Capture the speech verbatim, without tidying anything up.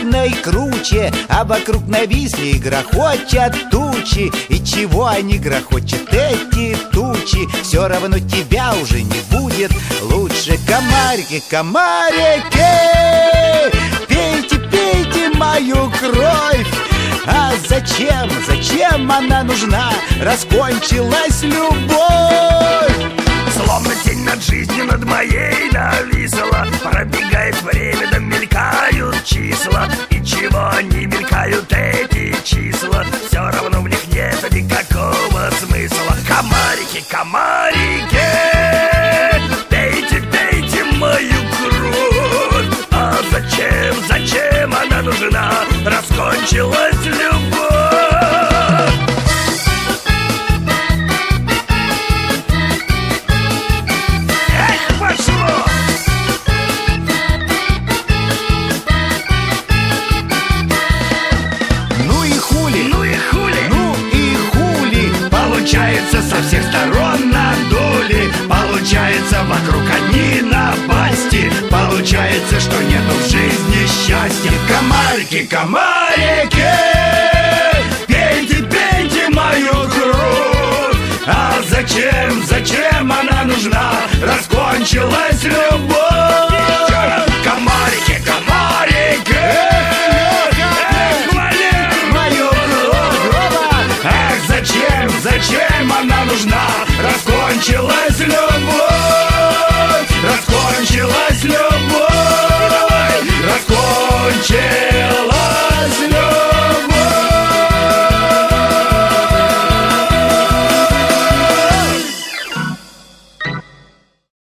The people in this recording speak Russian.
сильной круче, а вокруг нависли и грохочет тучи. И чего они грохочут, эти тучи? Все равно тебя уже не будет лучше. Комарики, комарики, пейте, пейте мою кровь. А зачем, зачем она нужна? Раскончилась любовь. Словно тень над жизнью над моей нависла. Пробегает время, да мелькают числа. И чего они мелькают, эти числа? Все равно в них нет никакого смысла. Комарики, комарики, пейте, пейте мою кровь. А зачем, зачем она нужна? Раскончилась любовь. Получается, со всех сторон надули. Получается, вокруг одни напасти. Получается, что нету в жизни счастья. Комарики, комарики, пейте, пейте мою кровь. А зачем, зачем она нужна? Раскончилась любовь. Комарики, комарики, зачем она нужна? Раскончилась любовь. Раскончилась любовь. Раскончилась.